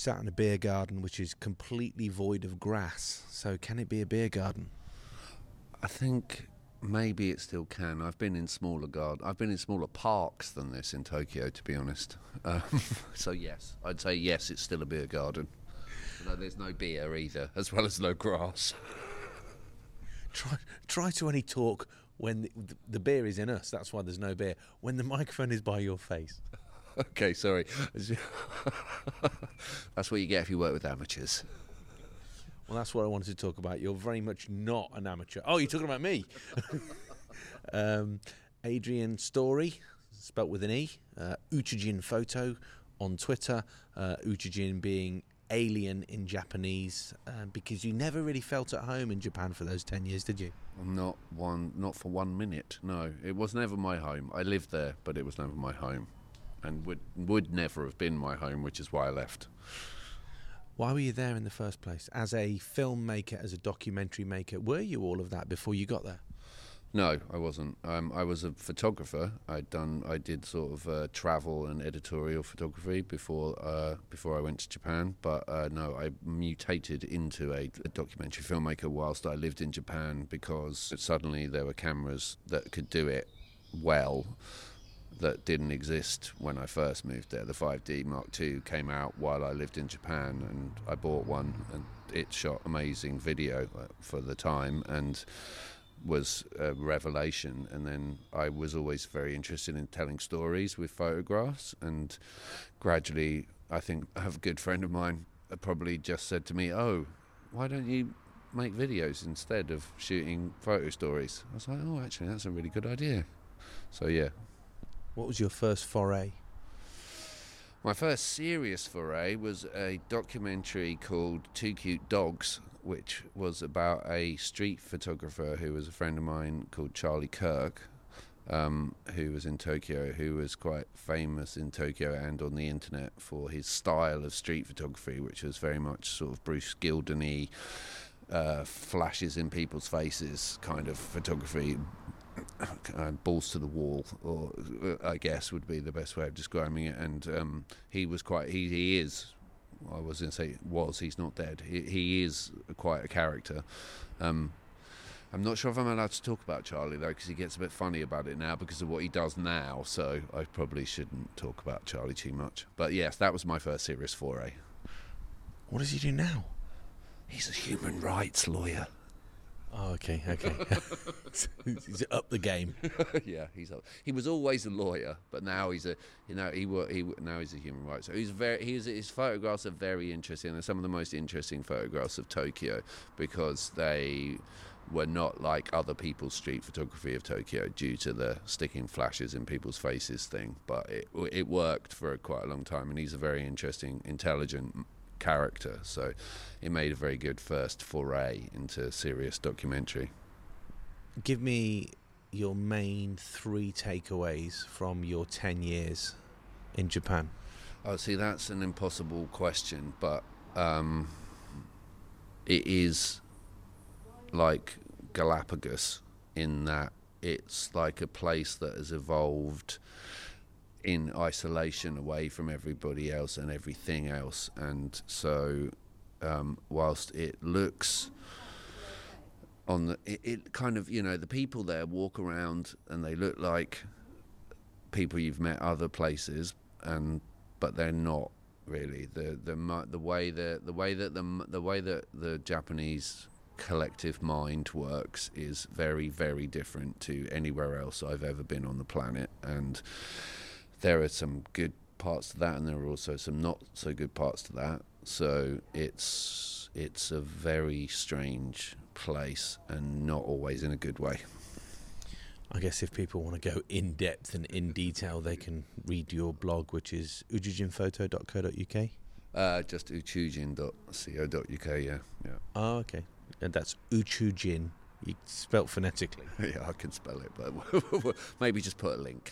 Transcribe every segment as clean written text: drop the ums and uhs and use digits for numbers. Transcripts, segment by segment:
sat in a beer garden which is completely void of grass. So can it be a beer garden? I think maybe it still can. I've been in smaller parks than this in Tokyo, to be honest. So yes, I'd say yes, it's still a beer garden. Although there's no beer either, as well as no grass. Try to only talk when the beer is in us. That's why there's no beer. When the microphone is by your face. Okay, sorry. That's what you get if you work with amateurs. Well, that's what I wanted to talk about. You're very much not an amateur. Oh, you're talking about me. Adrian Story, spelt with an E. Uchijin Photo on Twitter. Uchijin being alien in Japanese, because you never really felt at home in Japan for those 10 years, did you? Not for 1 minute. No, it was never my home. I lived there, but it was never my home, and would never have been my home, which is why I left. Why were you there in the first place? As a filmmaker, as a documentary maker, were you all of that before you got there? No, I wasn't. I was a photographer. I did sort of travel and editorial photography before I went to Japan. But no, I mutated into a documentary filmmaker whilst I lived in Japan, because suddenly there were cameras that could do it well that didn't exist when I first moved there. The 5D Mark II came out while I lived in Japan, and I bought one, and it shot amazing video for the time and was a revelation. And then I was always very interested in telling stories with photographs, and gradually, I think I have a good friend of mine probably just said to me, "Oh, why don't you make videos instead of shooting photo stories?" I was like, "Oh, actually, that's a really good idea." So yeah. What was your first foray? My first serious foray was a documentary called Two Cute Dogs, which was about a street photographer who was a friend of mine called Charlie Kirk, who was in Tokyo, who was quite famous in Tokyo and on the internet for his style of street photography, which was very much sort of Bruce Gilden-y, flashes in people's faces kind of photography. Balls to the wall, or I guess would be the best way of describing it. And he was quite. He is. I was going to say was. He's not dead. He is quite a character. I'm not sure if I'm allowed to talk about Charlie though, because he gets a bit funny about it now because of what he does now. So I probably shouldn't talk about Charlie too much. But yes, that was my first serious foray. What does he do now? He's a human rights lawyer. Oh, okay. He's up the game. Yeah, he was always a lawyer, but now he's now he's a human rights. So his photographs are very interesting. They're some of the most interesting photographs of Tokyo, because they were not like other people's street photography of Tokyo due to the sticking flashes in people's faces thing. But it worked for quite a long time, and he's a very interesting, intelligent character, so it made a very good first foray into serious documentary. Give me your main 3 takeaways from your 10 years in Japan. Oh, see, that's an impossible question, but it is like Galapagos in that it's like a place that has evolved in isolation away from everybody else and everything else. And so whilst it looks it kind of, the people there walk around and they look like people you've met other places, but they're not really. The way that the Japanese collective mind works is very, very different to anywhere else I've ever been on the planet. And there are some good parts to that, and there are also some not so good parts to that. So it's a very strange place, and not always in a good way. I guess if people want to go in depth and in detail, they can read your blog, which is uchujinphoto.co.uk. Just uchujin.co.uk. Yeah. Oh, okay. And that's Uchujin. You spelt phonetically. Yeah, I can spell it, but maybe just put a link.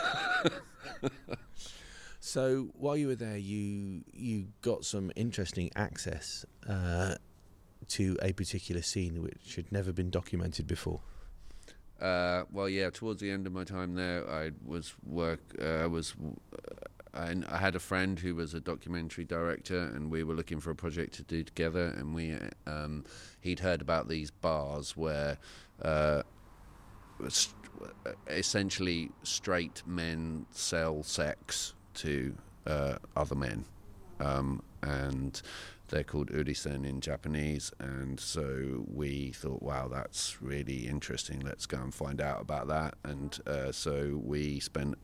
So while you were there, you got some interesting access to a particular scene which had never been documented before. Well, yeah. Towards the end of my time there, I was and I had a friend who was a documentary director, and we were looking for a project to do together. And he'd heard about these bars where essentially straight men sell sex to other men, and they're called urisen in Japanese. And so we thought, wow, that's really interesting, let's go and find out about that. And so we spent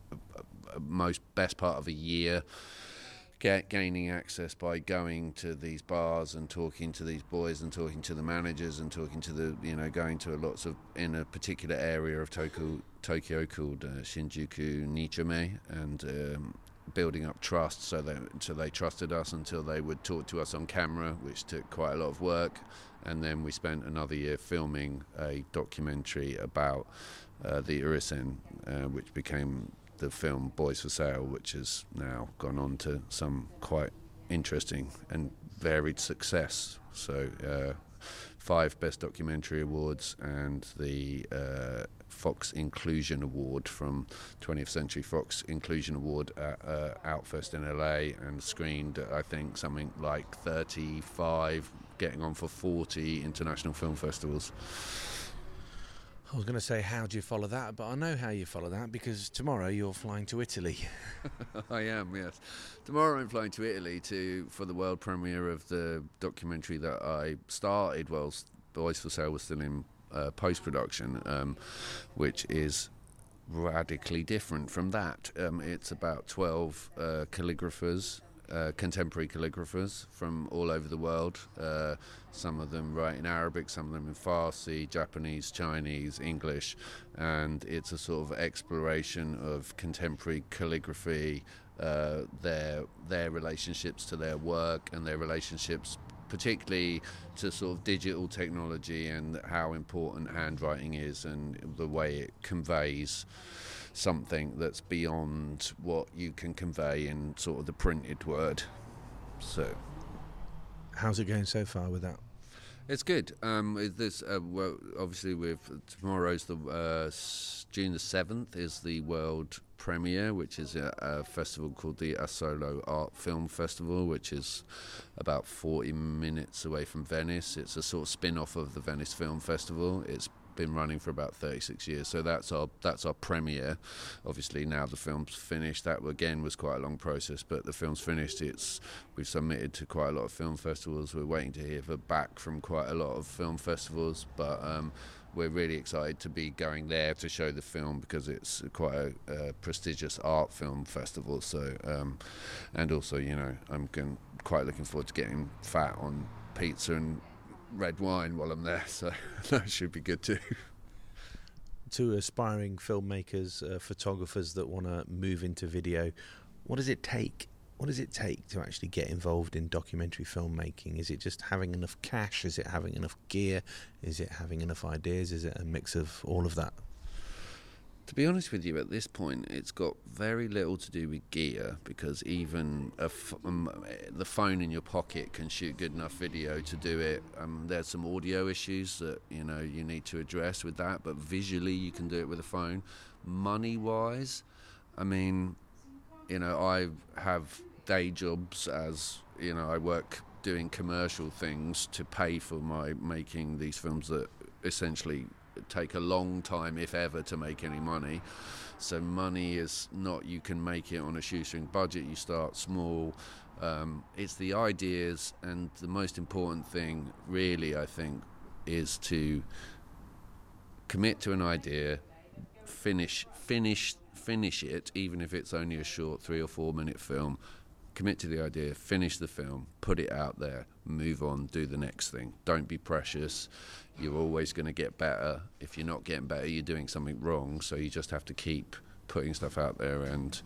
best part of a year gaining access by going to these bars and talking to these boys and talking to the managers and talking to going to lots of, in a particular area of Tokyo called Shinjuku Nichome, and building up trust so they trusted us until they would talk to us on camera, which took quite a lot of work. And then we spent another year filming a documentary about the urisen, which became the film Boys for Sale, which has now gone on to some quite interesting and varied success. So 5 Best Documentary Awards and the Fox Inclusion Award from 20th Century Fox Inclusion Award at Outfest in LA, and screened I think something like 35, getting on for 40 international film festivals. I was going to say, how do you follow that? But I know how you follow that, because tomorrow you're flying to Italy. I am, yes. Tomorrow I'm flying to Italy for the world premiere of the documentary that I started whilst Boys for Sale was still in post-production, which is radically different from that. It's about 12 calligraphers, contemporary calligraphers from all over the world. Some of them write in Arabic, some of them in Farsi, Japanese, Chinese, English, and it's a sort of exploration of contemporary calligraphy, their relationships to their work, and their relationships particularly to sort of digital technology, and how important handwriting is and the way it conveys something that's beyond what you can convey in sort of the printed word. So how's it going so far with that? It's good. Well, obviously with tomorrow's the June the 7th is the world premiere, which is a festival called the Asolo Art Film Festival, which is about 40 minutes away from Venice. It's a sort of spin-off of the Venice Film Festival. It's been running for about 36 years, so that's our premiere. Obviously now the film's finished. That again was quite a long process, but the film's finished. We've submitted to quite a lot of film festivals. We're waiting to hear back from quite a lot of film festivals, but we're really excited to be going there to show the film, because it's quite a prestigious art film festival. So and also, I'm quite looking forward to getting fat on pizza and red wine while I'm there, so that should be good too. To aspiring filmmakers, photographers that want to move into video, what does it take? What does it take to actually get involved in documentary filmmaking? Is it just having enough cash? Is it having enough gear? Is it having enough ideas? Is it a mix of all of that? To be honest with you, at this point, it's got very little to do with gear, because even the phone in your pocket can shoot good enough video to do it. There's some audio issues that you need to address with that, but visually you can do it with a phone. Money-wise, I have day jobs, as I work doing commercial things to pay for my making these films that essentially take a long time, if ever, to make any money. So money is not, you can make it on a shoestring budget. You start small. It's the ideas, and the most important thing really, I think, is to commit to an idea, finish it, even if it's only a short 3 or 4 minute film. Commit to the idea, finish the film, put it out there, move on, do the next thing. Don't be precious. You're always going to get better. If you're not getting better, you're doing something wrong. So you just have to keep putting stuff out there and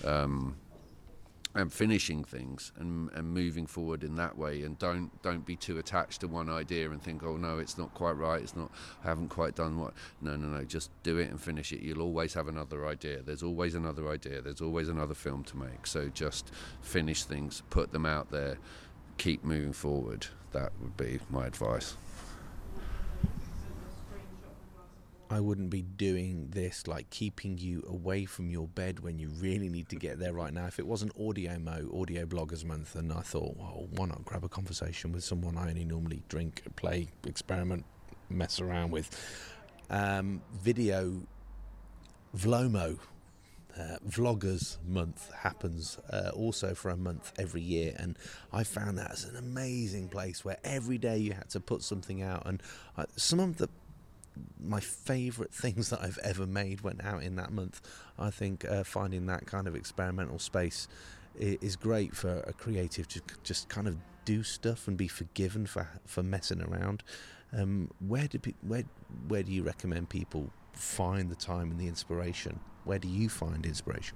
finishing things and moving forward in that way. And don't be too attached to one idea and think, oh no, it's not quite right. I haven't quite done what. No. Just do it and finish it. You'll always have another idea. There's always another idea. There's always another film to make. So just finish things, put them out there, keep moving forward. That would be my advice. I wouldn't be doing this, like keeping you away from your bed when you really need to get there right now, if it wasn't Audio Bloggers Month, and I thought, well, why not grab a conversation with someone I only normally drink, play, experiment, mess around with. Video Vlomo, Vloggers Month happens also for a month every year, and I found that as an amazing place where every day you had to put something out, and some of my favourite things that I've ever made went out in that month. I think finding that kind of experimental space is great for a creative to just kind of do stuff and be forgiven for messing around. Where do you recommend people find the time and the inspiration? Where do you find inspiration?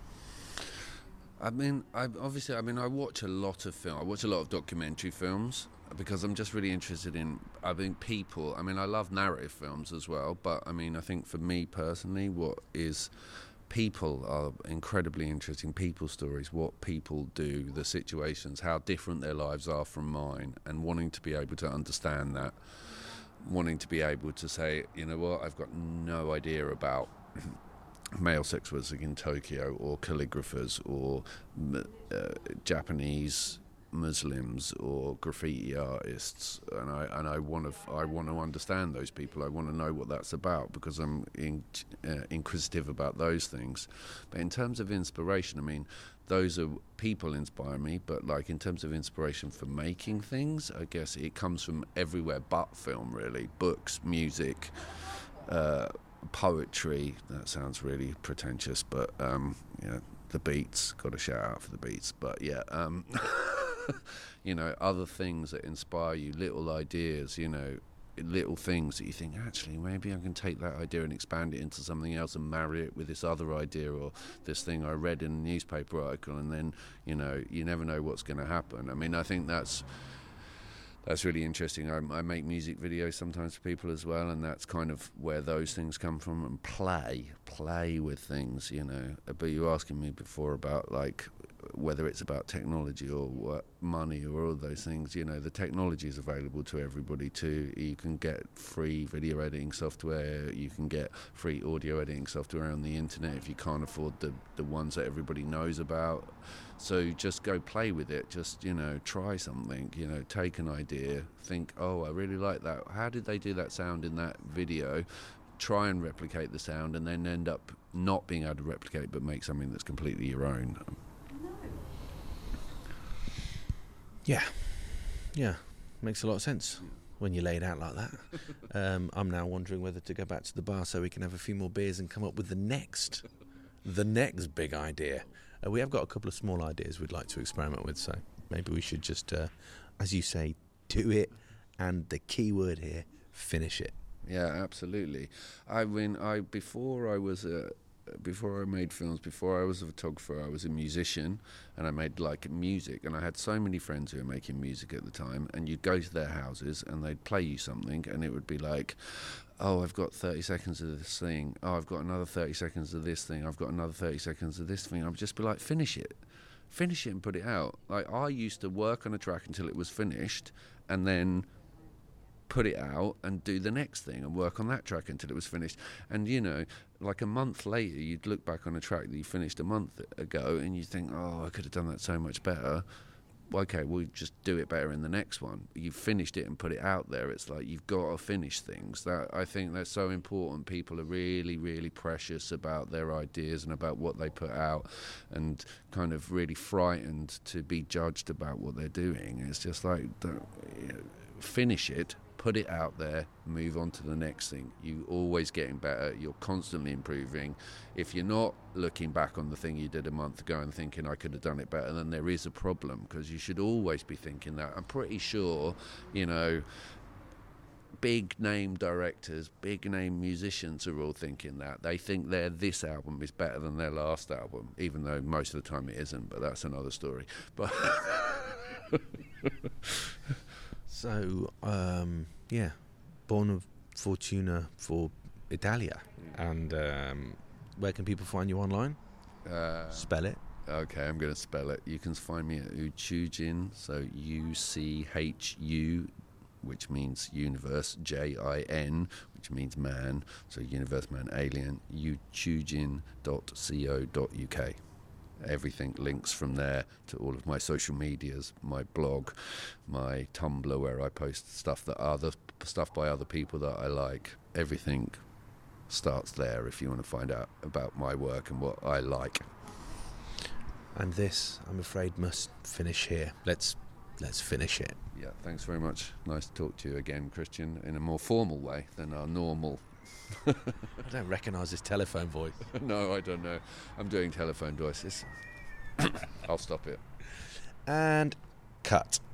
I watch a lot of film. I watch a lot of documentary films because I'm just really interested in, people. I love narrative films as well, but I think for me personally, people are incredibly interesting. People stories, what people do, the situations, how different their lives are from mine, and wanting to be able to understand that, wanting to be able to say, you know what, I've got no idea about male sex workers in Tokyo, or calligraphers, or Japanese Muslims, or graffiti artists, and I want to understand those people. I want to know what that's about because I'm inquisitive about those things. But in terms of inspiration, those are people inspire me. But like in terms of inspiration for making things, I guess it comes from everywhere but film, really. Books, music, poetry. That sounds really pretentious, but the Beats. Got a shout out for the Beats. But yeah. Other things that inspire you, little ideas, little things that you think, actually, maybe I can take that idea and expand it into something else and marry it with this other idea or this thing I read in a newspaper article, and then, you never know what's going to happen. I think that's really interesting. I make music videos sometimes for people as well, and that's kind of where those things come from, and play with things, But you were asking me before about, like, whether it's about technology or money or all those things. The technology is available to everybody too. You can get free video editing software, you can get free audio editing software on the internet if you can't afford the ones that everybody knows about. So just go play with it. Just, try something, take an idea, think, oh, I really like that. How did they do that sound in that video? Try and replicate the sound, and then end up not being able to replicate, but make something that's completely your own. Yeah, makes a lot of sense when you lay it out like that. I'm now wondering whether to go back to the bar so we can have a few more beers and come up with the next big idea. We have got a couple of small ideas we'd like to experiment with, so maybe we should just, as you say, do it, and the key word here, finish it. Yeah, absolutely. Before I made films, before I was a photographer, I was a musician, and I made music, and I had so many friends who were making music at the time, and you'd go to their houses and they'd play you something, and it would be like, oh, I've got 30 seconds of this thing, oh, I've got another 30 seconds of this thing, I've got another 30 seconds of this thing. I'd just be like, finish it and put it out. Like, I used to work on a track until it was finished, and then put it out and do the next thing and work on that track until it was finished. And like a month later, you'd look back on a track that you finished a month ago and you think, oh, I could have done that so much better. Okay, we'll just do it better in the next one. You've finished it and put it out there. It's like you've got to finish things. I think that's so important. People are really, really precious about their ideas and about what they put out, and kind of really frightened to be judged about what they're doing. It's just like, finish it, put it out there, move on to the next thing. You're always getting better, you're constantly improving. If you're not looking back on the thing you did a month ago and thinking I could have done it better, then there is a problem, because you should always be thinking that. I'm pretty sure, big name directors, big name musicians are all thinking that. They think this album is better than their last album, even though most of the time it isn't, but that's another story. But So, Buona Fortuna for Italia. And where can people find you online? Spell it. Okay, I'm going to spell it. You can find me at Uchujin, so UCHU, which means universe, JIN, which means man, so universe, man, alien, uchujin.co.uk. Everything links from there to all of my social medias, my blog, my Tumblr, where I post stuff by other people that I like. Everything starts there if you want to find out about my work and what I like. And this, I'm afraid, must finish here. Let's finish it. Yeah, thanks very much. Nice to talk to you again, Christian, in a more formal way than our normal. I don't recognise this telephone voice. No, I don't know. I'm doing telephone voices. I'll stop it. And cut.